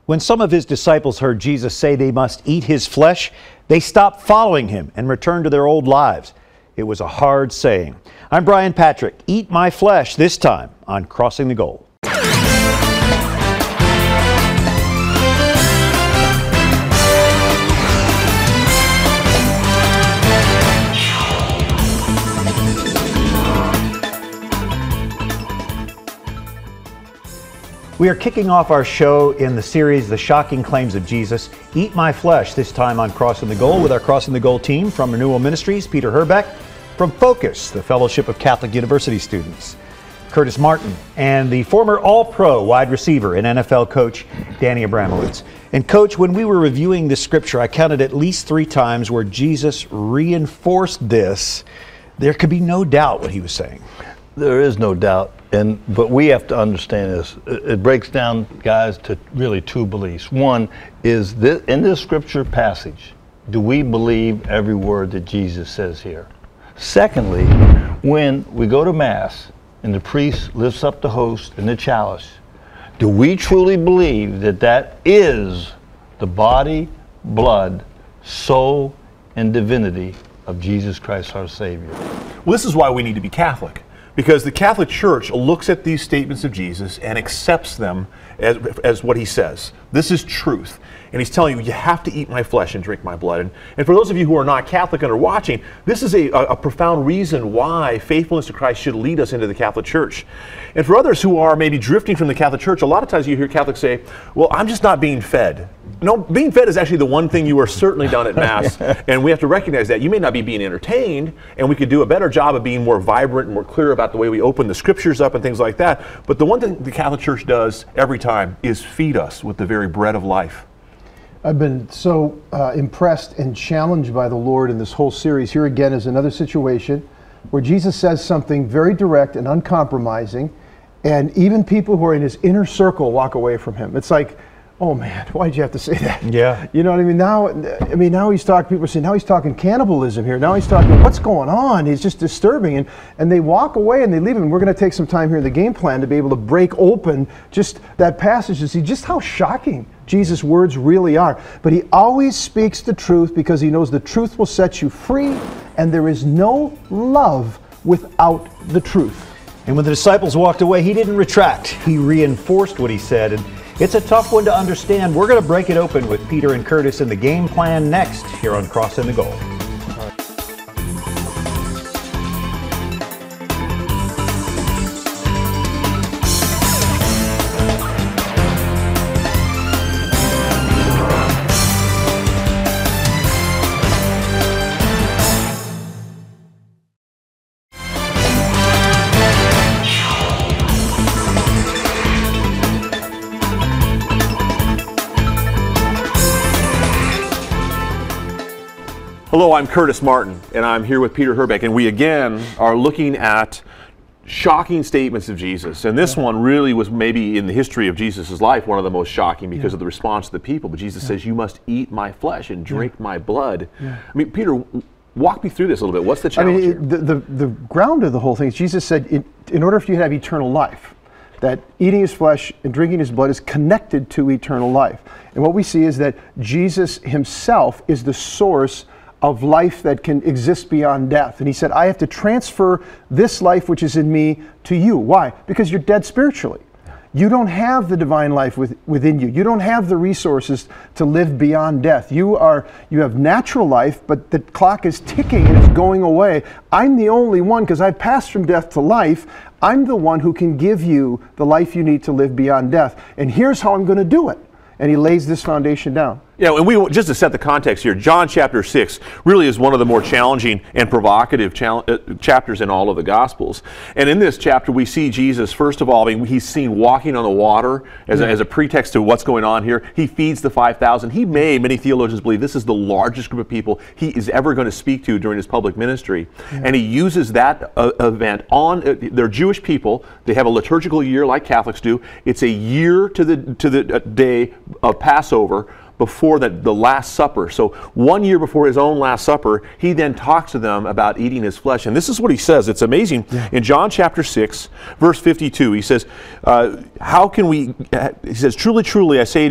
When some of his disciples heard Jesus say they must eat his flesh, they stopped following him and returned to their old lives. It was a hard saying. I'm Brian Patrick. Eat my flesh, this time on Crossing the Goal. We are kicking off our show in the series, The Shocking Claims of Jesus, Eat My Flesh, this time on Crossing the Goal with our Crossing the Goal team from Renewal Ministries, Peter Herbeck, from Focus, the Fellowship of Catholic University Students, Curtis Martin, and the former All-Pro wide receiver and NFL coach, Danny Abramowitz. And Coach, when we were reviewing this scripture, I counted at least 3 times where Jesus reinforced this. There could be no doubt what he was saying. There is no doubt, but we have to understand this. It breaks down, guys, to really 2 beliefs. One is this, in this scripture passage, do we believe every word that Jesus says here? Secondly, when we go to Mass and the priest lifts up the host and the chalice, do we truly believe that that is the body, blood, soul, and divinity of Jesus Christ our Savior? Well, this is why we need to be Catholic. Because the Catholic Church looks at these statements of Jesus and accepts them as what he says. This is truth. And he's telling you, you have to eat my flesh and drink my blood. And for those of you who are not Catholic and are watching, this is a profound reason why faithfulness to Christ should lead us into the Catholic Church. And for others who are maybe drifting from the Catholic Church, a lot of times you hear Catholics say, well, I'm just not being fed. No, being fed is actually the one thing you are certainly done at Mass, and we have to recognize that. You may not be being entertained, and we could do a better job of being more vibrant and more clear about the way we open the scriptures up and things like that. But the one thing the Catholic Church does every time is feed us with the very bread of life. I've been so impressed and challenged by the Lord in this whole series. Here again is another situation where Jesus says something very direct and uncompromising, and even people who are in his inner circle walk away from him. It's like, oh man, why'd you have to say that? Yeah. You know what I mean? Now he's talking, people are saying, now he's talking cannibalism here. Now he's talking, what's going on? He's just disturbing. And they walk away and they leave him. And we're going to take some time here in the game plan to be able to break open just that passage to see just how shocking Jesus' words really are. But he always speaks the truth because he knows the truth will set you free, and there is no love without the truth. And when the disciples walked away, he didn't retract. He reinforced what he said. And it's a tough one to understand. We're going to break it open with Peter and Curtis in the game plan next here on Crossing the Goal. Hello, I'm Curtis Martin, and I'm here with Peter Herbeck, and we again are looking at shocking statements of Jesus. And this one really was maybe in the history of Jesus' life one of the most shocking because of the response of the people. But Jesus says, you must eat my flesh and drink my blood. I mean, Peter, walk me through this a little bit. What's the challenge here? The ground of the whole thing is Jesus said, in order for you to have eternal life, that eating his flesh and drinking his blood is connected to eternal life. And what we see is that Jesus himself is the source of life that can exist beyond death. And he said, I have to transfer this life which is in me to you. Why? Because you're dead spiritually. You don't have the divine life within you. You don't have the resources to live beyond death. You have natural life, but the clock is ticking and it's going away. I'm the only one, because I've passed from death to life. I'm the one who can give you the life you need to live beyond death. And here's how I'm going to do it. And he lays this foundation down. Yeah, and just to set the context here, John chapter 6 really is one of the more challenging and provocative chapters in all of the Gospels. And in this chapter, we see Jesus, first of all, he's seen walking on the water as a pretext to what's going on here. He feeds the 5,000. Many theologians believe this is the largest group of people he is ever going to speak to during his public ministry. Yeah. And he uses that event on, they're Jewish people. They have a liturgical year like Catholics do. It's a year to the day of Passover, before the Last Supper. So 1 year before his own Last Supper, he then talks to them about eating his flesh. And this is what he says. It's amazing. Yeah. In John chapter 6, verse 52, he says, he says, truly, truly, I say to you,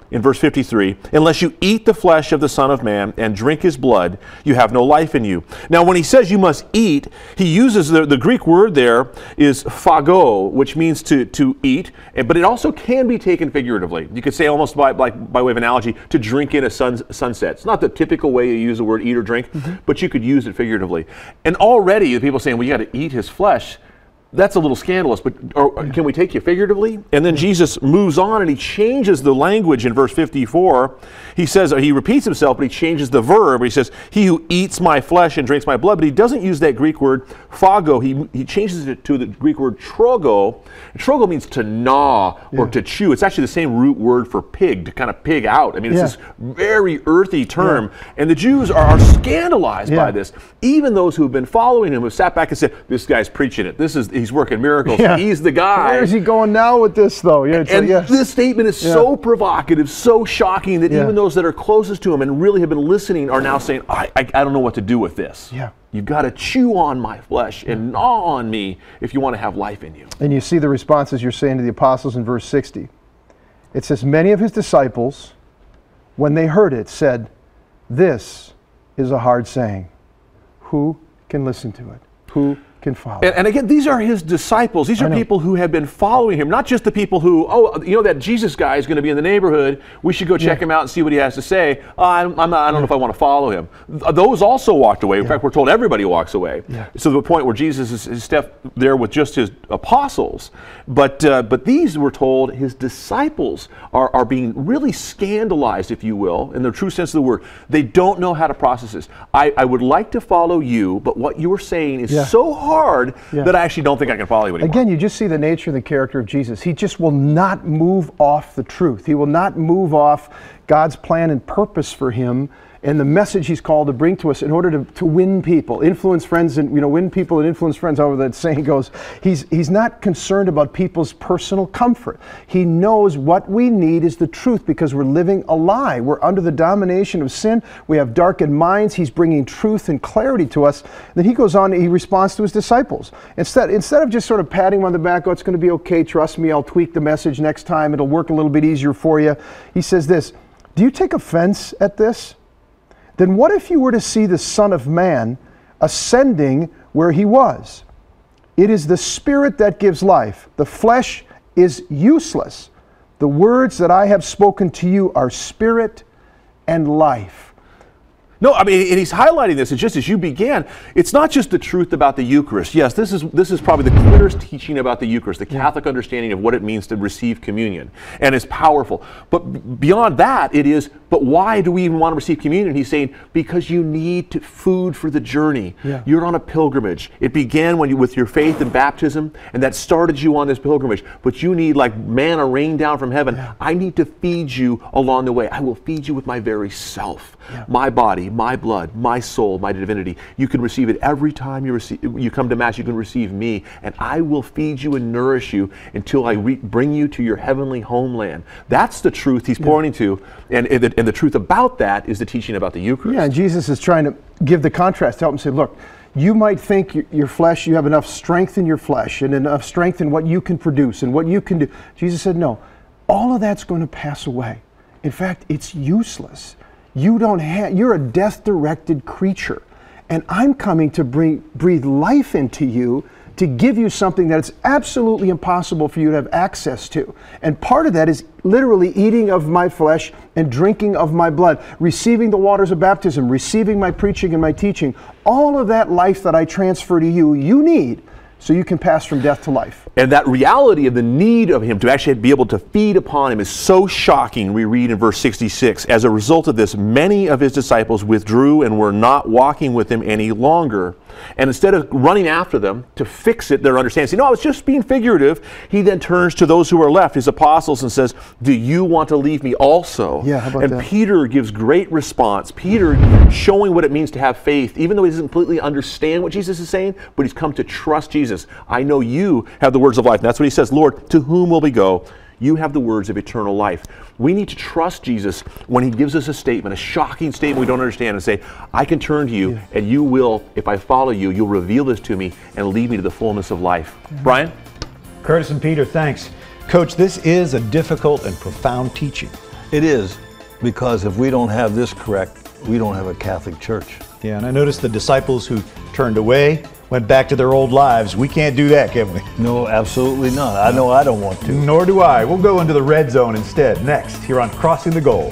in verse 53, unless you eat the flesh of the Son of Man and drink his blood, you have no life in you. Now, when he says you must eat, he uses the Greek word there is phago, which means to eat, but it also can be taken figuratively. You could say almost by way of analogy, to drink in a sunset. It's not the typical way you use the word eat or drink, but you could use it figuratively. And already the people saying, well, you got to eat his flesh. That's a little scandalous, but can we take you figuratively? And then Jesus moves on and he changes the language in verse 54. He says, he repeats himself, but he changes the verb. He says, he who eats my flesh and drinks my blood, but he doesn't use that Greek word phago. He changes it to the Greek word trogo. And trogo means to gnaw or to chew. It's actually the same root word for pig, to kind of pig out. I mean, it's this very earthy term. And the Jews are scandalized by this. Even those who have been following him have sat back and said, this guy's preaching it. He's working miracles. He's the guy. Where is he going now with this, though? This statement is so provocative, so shocking that even those that are closest to him and really have been listening are now saying, I don't know what to do with this. You've got to chew on my flesh and gnaw on me if you want to have life in you. And you see the responses you're saying to the apostles in verse 60. It says, many of his disciples, when they heard it, said, this is a hard saying. Who can listen to it? Who can follow? And again, these are his disciples. These are people who have been following him, not just the people who, that Jesus guy is going to be in the neighborhood. We should go check him out and see what he has to say. I don't know if I want to follow him. Those also walked away. In fact, we're told everybody walks away. So the point where Jesus is stepped there with just his apostles. But these, we're told, his disciples are being really scandalized, if you will, in the true sense of the word. They don't know how to process this. I would like to follow you, but what you are saying is so hard that I actually don't think I can follow you anymore. Again, you just see the nature and the character of Jesus. He just will not move off the truth. He will not move off God's plan and purpose for him and the message he's called to bring to us in order to win people, influence friends, and win people and influence friends, however that saying goes. He's not concerned about people's personal comfort. He knows what we need is the truth because we're living a lie. We're under the domination of sin. We have darkened minds. He's bringing truth and clarity to us. Then he goes on, he responds to his disciples. Instead of just sort of patting him on the back, it's going to be okay, trust me, I'll tweak the message next time, it'll work a little bit easier for you. He says this, do you take offense at this? Then what if you were to see the Son of Man ascending where he was? It is the Spirit that gives life. The flesh is useless. The words that I have spoken to you are spirit and life. No, I mean, and he's highlighting this, and just as you began, it's not just the truth about the Eucharist. Yes, this is probably the clearest teaching about the Eucharist, the Catholic understanding of what it means to receive communion, and it's powerful. But beyond that, it is, but why do we even want to receive communion? He's saying, because you need food for the journey. You're on a pilgrimage. It began with your faith and baptism, and that started you on this pilgrimage, but you need like manna rain down from heaven. I need to feed you along the way. I will feed you with my very self, my body, my blood, my soul, my divinity. You can receive it every time you come to Mass. You can receive me, and I will feed you and nourish you until I bring you to your heavenly homeland. That's the truth he's pointing to, and the truth about that is the teaching about the Eucharist. Yeah, and Jesus is trying to give the contrast to help him say, look, you might think your flesh, you have enough strength in your flesh and enough strength in what you can produce and what you can do. Jesus said, no, all of that's going to pass away. In fact, it's useless. You're a death-directed creature. And I'm coming to breathe life into you to give you something that it's absolutely impossible for you to have access to. And part of that is literally eating of my flesh and drinking of my blood, receiving the waters of baptism, receiving my preaching and my teaching. All of that life that I transfer to you, you need so you can pass from death to life. And that reality of the need of him to actually be able to feed upon him is so shocking. We read in verse 66, as a result of this, many of his disciples withdrew and were not walking with him any longer. And instead of running after them to fix it, their understanding, saying, no, it's just being figurative, he then turns to those who are left, his apostles, and says, do you want to leave me also? Yeah, how about that? Peter gives great response. Peter showing what it means to have faith, even though he doesn't completely understand what Jesus is saying, but he's come to trust Jesus. I know you have the words of life. And that's what he says, Lord, to whom will we go? You have the words of eternal life. We need to trust Jesus when he gives us a statement, a shocking statement we don't understand, and say, I can turn to you, and you will, if I follow you, you'll reveal this to me and lead me to the fullness of life. Brian? Curtis and Peter, thanks. Coach, this is a difficult and profound teaching. It is, because if we don't have this correct, we don't have a Catholic Church. Yeah, and I noticed the disciples who turned away went back to their old lives. We can't do that, can we? No, absolutely not. I know I don't want to. Nor do I. We'll go into the red zone instead, next, here on Crossing the Goal.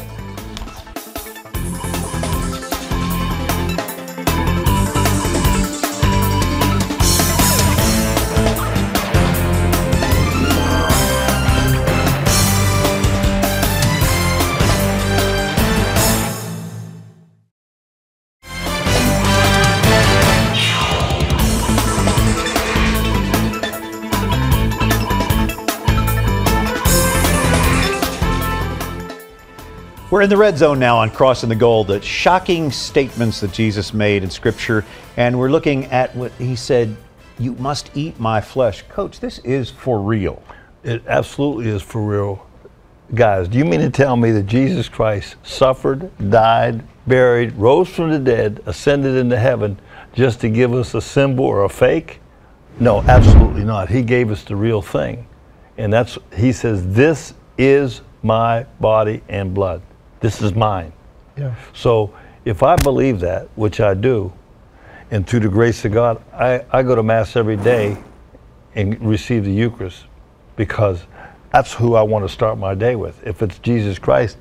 We're in the red zone now on Crossing the Goal, the shocking statements that Jesus made in Scripture, and we're looking at what he said, you must eat my flesh. Coach, this is for real. It absolutely is for real. Guys, do you mean to tell me that Jesus Christ suffered, died, buried, rose from the dead, ascended into heaven just to give us a symbol or a fake? No, absolutely not. He gave us the real thing. And he says, this is my body and blood. This is mine. Yeah. So if I believe that, which I do, and through the grace of God, I go to Mass every day and receive the Eucharist, because that's who I want to start my day with. If it's Jesus Christ,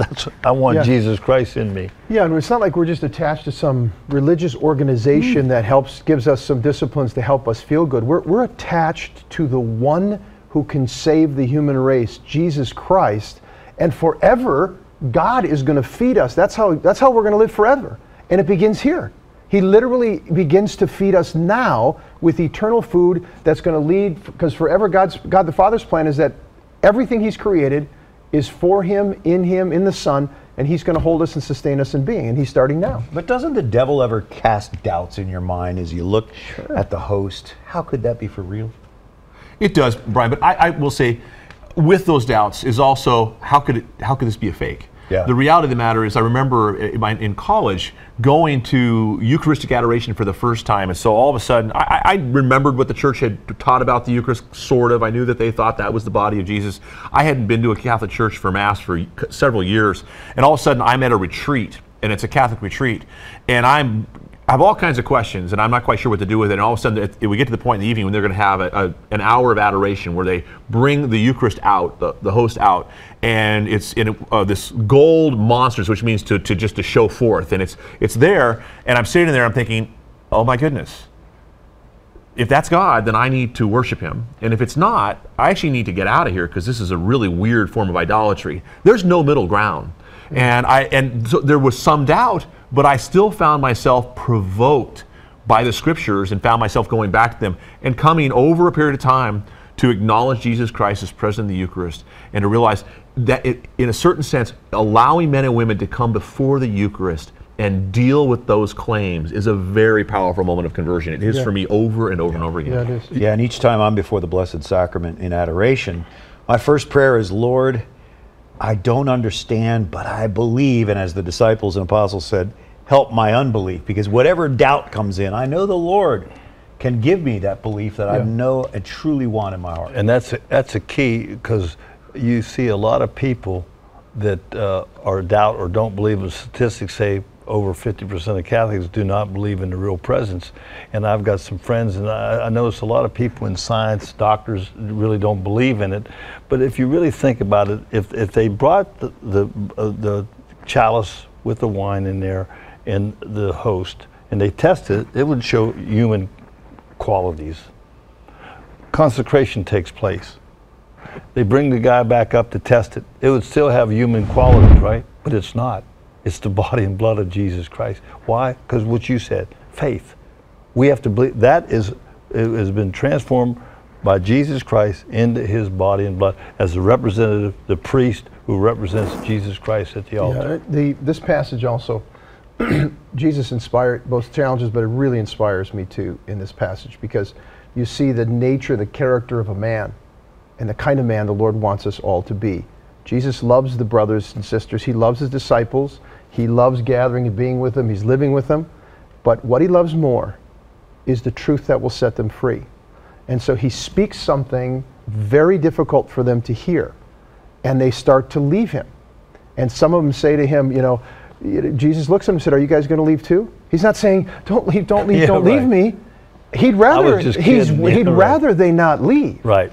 I want Jesus Christ in me. Yeah, and it's not like we're just attached to some religious organization that gives us some disciplines to help us feel good. We're attached to the one who can save the human race, Jesus Christ, and forever God is going to feed us. That's how we're going to live forever. And it begins here. He literally begins to feed us now with eternal food that's going to lead, because forever God the Father's plan is that everything He's created is for Him, in the Son, and He's going to hold us and sustain us in being, and He's starting now. But doesn't the devil ever cast doubts in your mind as you look at the host? How could that be for real? It does, Brian, but I will say, with those doubts is also, how could this be a fake? Yeah. The reality of the matter is, I remember in college going to Eucharistic adoration for the first time, and so all of a sudden, I remembered what the church had taught about the Eucharist, sort of. I knew that they thought that was the body of Jesus. I hadn't been to a Catholic church for Mass for several years, and all of a sudden, I'm at a retreat, and it's a Catholic retreat, and I have all kinds of questions, and I'm not quite sure what to do with it. And all of a sudden, we get to the point in the evening when they're going to have an hour of adoration where they bring the Eucharist out, the host out, and it's in this gold monsters, which means to show forth, and it's there. And I'm sitting there, I'm thinking, oh my goodness, if that's God, then I need to worship Him, and if it's not, I actually need to get out of here, because this is a really weird form of idolatry. There's no middle ground, and so there was some doubt. But I still found myself provoked by the Scriptures and found myself going back to them and coming over a period of time to acknowledge Jesus Christ as present in the Eucharist, and to realize that in a certain sense, allowing men and women to come before the Eucharist and deal with those claims is a very powerful moment of conversion. It is for me over and over and over again. Yeah, it is. Yeah, and each time I'm before the Blessed Sacrament in adoration, my first prayer is, Lord, I don't understand, but I believe, and as the disciples and apostles said, help my unbelief, because whatever doubt comes in, I know the Lord can give me that belief that I know and truly want in my heart. And that's a key, because you see a lot of people that are doubt or don't believe. The statistics say over 50% of Catholics do not believe in the real presence. And I've got some friends, and I notice a lot of people in science, doctors, really don't believe in it. But if you really think about it, if they brought the chalice with the wine in there and the host, and they tested it, it would show human qualities. Consecration takes place. They bring the guy back up to test it. It would still have human qualities, right? But it's not. It's the body and blood of Jesus Christ. Why? Because what you said, faith. We have to believe it has been transformed by Jesus Christ into His body and blood as the representative, the priest who represents Jesus Christ at the altar. Yeah, this passage also, Jesus inspired both challenges, but it really inspires me too in this passage, because you see the nature, the character of a man, and the kind of man the Lord wants us all to be. Jesus loves the brothers and sisters. He loves His disciples. He loves gathering and being with them. He's living with them. But what He loves more is the truth that will set them free. And so He speaks something very difficult for them to hear, and they start to leave Him. And some of them say to him, Jesus looks at him and said, "Are you guys going to leave too?" He's not saying, "Don't leave, don't leave, don't leave me." He'd rather rather they not leave. Right.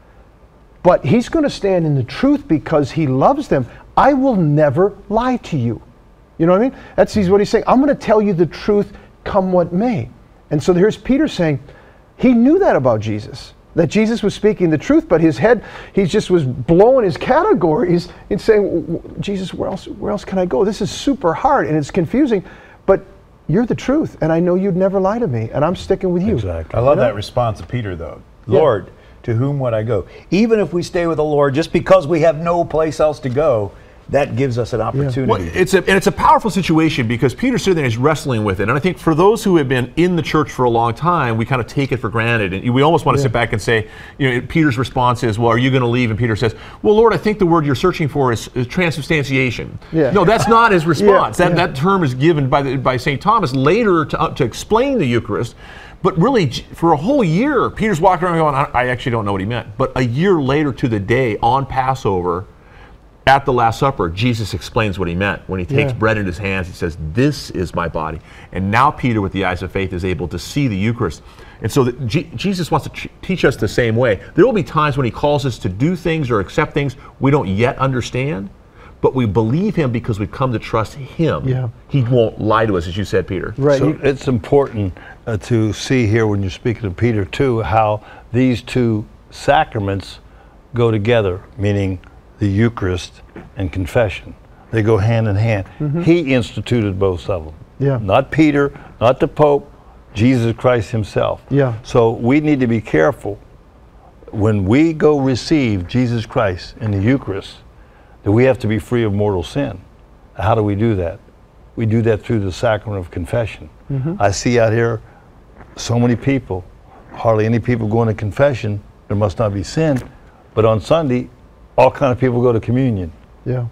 But he's going to stand in the truth because he loves them. I will never lie to you. You know what I mean? That's what he's saying. I'm going to tell you the truth, come what may. And so here's Peter saying, he knew that about Jesus, that Jesus was speaking the truth, but his head, he just was blowing his categories and saying, Jesus, where else can I go? This is super hard and it's confusing, but you're the truth, and I know you'd never lie to me, and I'm sticking with you. Exactly. I love that response of Peter, though. Lord, to whom would I go? Even if we stay with the Lord, just because we have no place else to go, that gives us an opportunity. Well, it's a powerful situation because Peter's sitting there and he's wrestling with it. And I think for those who have been in the church for a long time, we kind of take it for granted. And we almost want to sit back and say, Peter's response is, well, are you going to leave? And Peter says, well, Lord, I think the word you're searching for is transubstantiation. Yeah. No, that's not his response. That term is given by St. Thomas later to explain the Eucharist. But really, for a whole year, Peter's walking around going, I actually don't know what he meant. But a year later to the day, on Passover, at the Last Supper, Jesus explains what he meant. When he takes bread in his hands, he says, this is my body. And now Peter, with the eyes of faith, is able to see the Eucharist. And so Jesus wants to teach us the same way. There will be times when he calls us to do things or accept things we don't yet understand, but we believe him because we've come to trust him. Yeah. He won't lie to us, as you said, Peter. Right. So it's important to see here when you're speaking to Peter too, how these two sacraments go together, meaning the Eucharist and confession. They go hand in hand. Mm-hmm. He instituted both of them. Yeah. Not Peter, not the Pope, Jesus Christ himself. Yeah. So we need to be careful when we go receive Jesus Christ in the Eucharist, that we have to be free of mortal sin. How do we do that? We do that through the sacrament of confession. Mm-hmm. I see out here so many people, hardly any people going to confession. There must not be sin. But on Sunday, all kind of people go to communion. Yeah.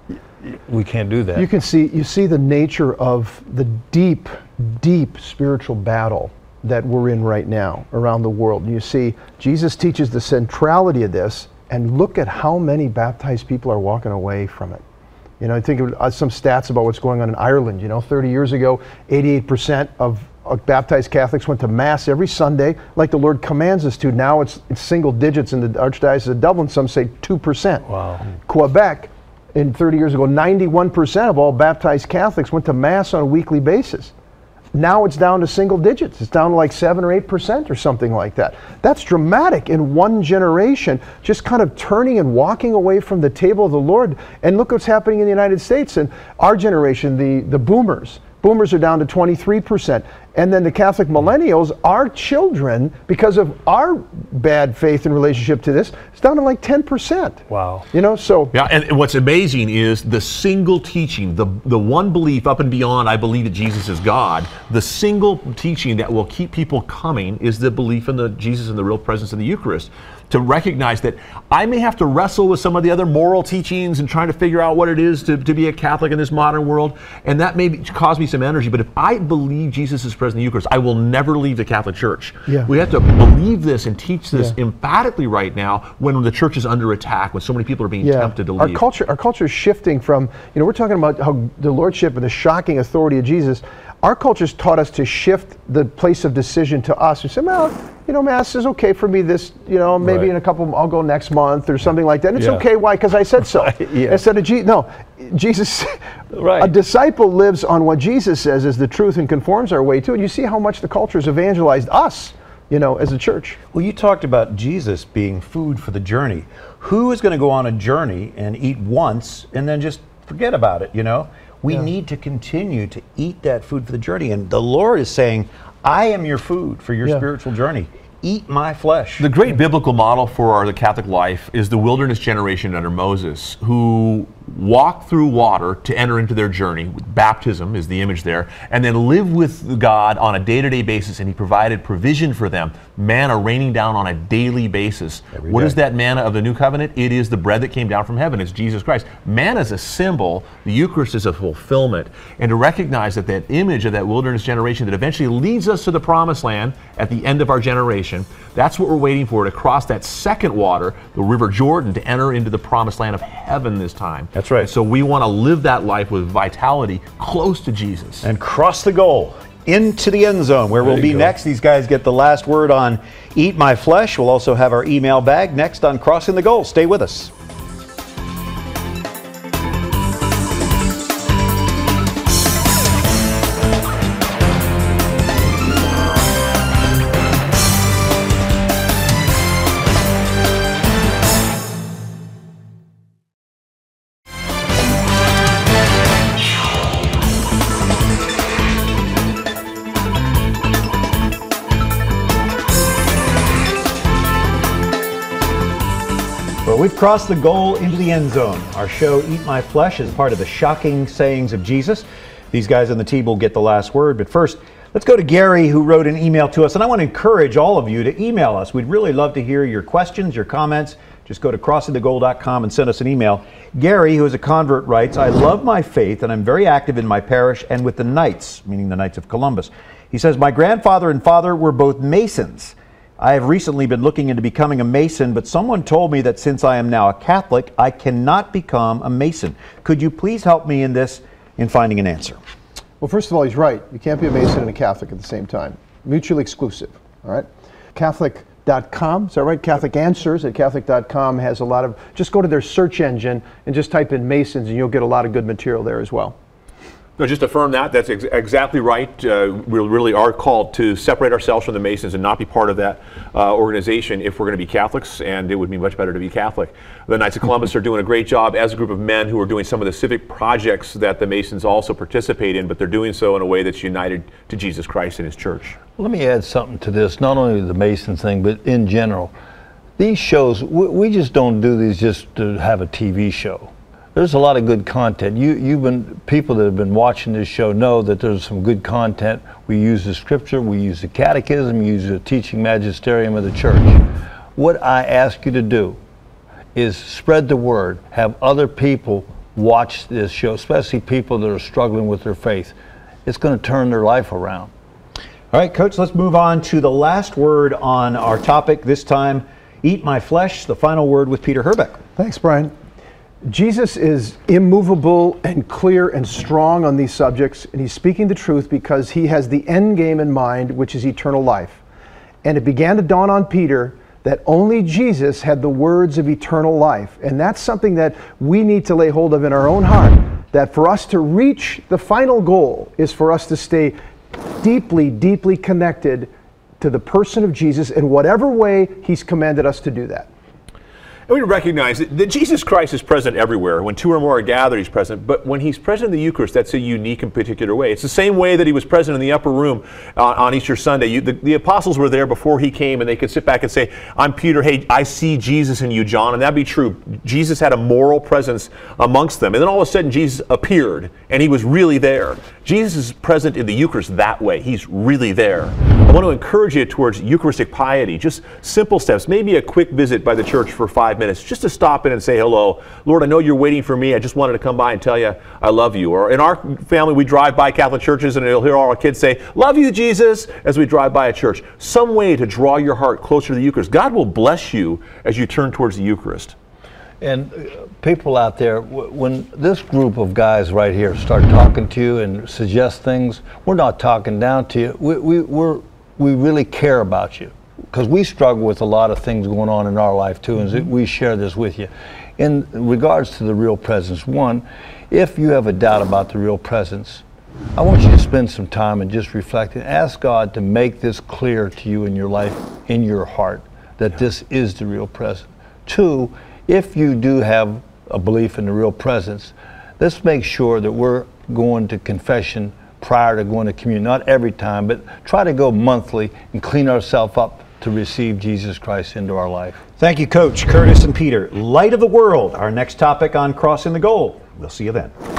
We can't do that. You see the nature of the deep, deep spiritual battle that we're in right now around the world. And you see, Jesus teaches the centrality of this, and look at how many baptized people are walking away from it. I think of some stats about what's going on in Ireland. 30 years ago, 88% of baptized Catholics went to Mass every Sunday like the Lord commands us to. Now it's single digits in the Archdiocese of Dublin. Some say 2%. Wow. Quebec, 30 years ago, 91% of all baptized Catholics went to Mass on a weekly basis. Now it's down to single digits. It's down to like 7 or 8% or something like that. That's dramatic in one generation, just kind of turning and walking away from the table of the Lord. And look what's happening in the United States. And our generation, the boomers are down to 23%. And then the Catholic millennials, our children, because of our bad faith and relationship to this, it's down to like 10%. Wow. Yeah, and what's amazing is the single teaching, the one belief up and beyond, I believe that Jesus is God, the single teaching that will keep people coming is the belief in the Jesus and the real presence in the Eucharist. To recognize that I may have to wrestle with some of the other moral teachings and trying to figure out what it is to be a Catholic in this modern world, and that may cause me some energy, but if I believe Jesus is present in the Eucharist, I will never leave the Catholic Church. Yeah. We have to believe this and teach this emphatically right now when the church is under attack, when so many people are being tempted to leave. Our culture is shifting from, we're talking about how the lordship and the shocking authority of Jesus. Our culture's taught us to shift the place of decision to us. We say, well, Mass is okay for me this, maybe in a couple, I'll go next month or something like that. And it's okay, why? Because I said so. Instead of Jesus, a disciple lives on what Jesus says is the truth and conforms our way to it. You see how much the culture has evangelized us, as a church. Well, you talked about Jesus being food for the journey. Who is going to go on a journey and eat once and then just forget about it, We need to continue to eat that food for the journey. And the Lord is saying, I am your food for your spiritual journey. Eat my flesh. The great biblical model for the Catholic life is the wilderness generation under Moses, who walked through water to enter into their journey. Baptism is the image there, and then live with God on a day-to-day basis, and he provided provision for them. Manna raining down on a daily basis. What is that manna of the new covenant? It is the bread that came down from heaven. It's Jesus Christ. Manna is a symbol. The Eucharist is a fulfillment. And to recognize that image of that wilderness generation that eventually leads us to the promised land at the end of our generation, that's what we're waiting for, to cross that second water, the River Jordan, to enter into the promised land of heaven this time. That's That's right. So we want to live that life with vitality close to Jesus. And cross the goal into the end zone, where we'll be next. These guys get the last word on Eat My Flesh. We'll also have our email bag next on Crossing the Goal. Stay with us. Well, we've crossed the goal into the end zone. Our show, Eat My Flesh, is part of the shocking sayings of Jesus. These guys on the team will get the last word. But first, let's go to Gary, who wrote an email to us. And I want to encourage all of you to email us. We'd really love to hear your questions, your comments. Just go to crossingthegoal.com and send us an email. Gary, who is a convert, writes, I love my faith and I'm very active in my parish and with the Knights, meaning the Knights of Columbus. He says, my grandfather and father were both Masons. I have recently been looking into becoming a Mason, but someone told me that since I am now a Catholic, I cannot become a Mason. Could you please help me in this, in finding an answer? Well, first of all, he's right. You can't be a Mason and a Catholic at the same time. Mutually exclusive, all right? Catholic.com, is that right? Catholic Answers at Catholic.com has a lot of, just go to their search engine and just type in Masons and you'll get a lot of good material there as well. No, just affirm that. That's exactly right. We really are called to separate ourselves from the Masons and not be part of that organization if we're going to be Catholics, and it would be much better to be Catholic. The Knights of Columbus are doing a great job as a group of men who are doing some of the civic projects that the Masons also participate in, but they're doing so in a way that's united to Jesus Christ and His church. Let me add something to this, not only the Mason thing, but in general. These shows, we just don't do these just to have a TV show. There's a lot of good content. People that have been watching this show know that there's some good content. We use the scripture, we use the catechism, we use the teaching magisterium of the church. What I ask you to do is spread the word, have other people watch this show, especially people that are struggling with their faith. It's going to turn their life around. All right, Coach, let's move on to the last word on our topic, this time, Eat My Flesh, the final word with Peter Herbeck. Thanks, Brian. Jesus is immovable and clear and strong on these subjects, and he's speaking the truth because he has the end game in mind, which is eternal life. And it began to dawn on Peter that only Jesus had the words of eternal life. And that's something that we need to lay hold of in our own heart, that for us to reach the final goal is for us to stay deeply, deeply connected to the person of Jesus in whatever way he's commanded us to do that. And we recognize that Jesus Christ is present everywhere. When two or more are gathered, He's present. But when He's present in the Eucharist, that's a unique and particular way. It's the same way that He was present in the upper room on Easter Sunday. The apostles were there before He came, and they could sit back and say, I'm Peter, hey, I see Jesus in you, John. And that'd be true. Jesus had a moral presence amongst them. And then all of a sudden, Jesus appeared, and He was really there. Jesus is present in the Eucharist that way. He's really there. I want to encourage you towards Eucharistic piety, just simple steps, maybe a quick visit by the church for 5 minutes, just to stop in and say hello. Lord, I know you're waiting for me. I just wanted to come by and tell you I love you. Or in our family, we drive by Catholic churches and you'll hear all our kids say, love you, Jesus, as we drive by a church. Some way to draw your heart closer to the Eucharist. God will bless you as you turn towards the Eucharist. And people out there, when this group of guys right here start talking to you and suggest things, we're not talking down to you. We really care about you, because we struggle with a lot of things going on in our life too, and we share this with you. In regards to the real presence, one, if you have a doubt about the real presence, I want you to spend some time and just reflect and ask God to make this clear to you in your life, in your heart, that this is the real presence. Two, if you do have a belief in the real presence, let's make sure that we're going to confession prior to going to communion. Not every time, but try to go monthly and clean ourselves up to receive Jesus Christ into our life. Thank you, Coach Curtis and Peter. Light of the world, our next topic on Crossing the Goal. We'll see you then.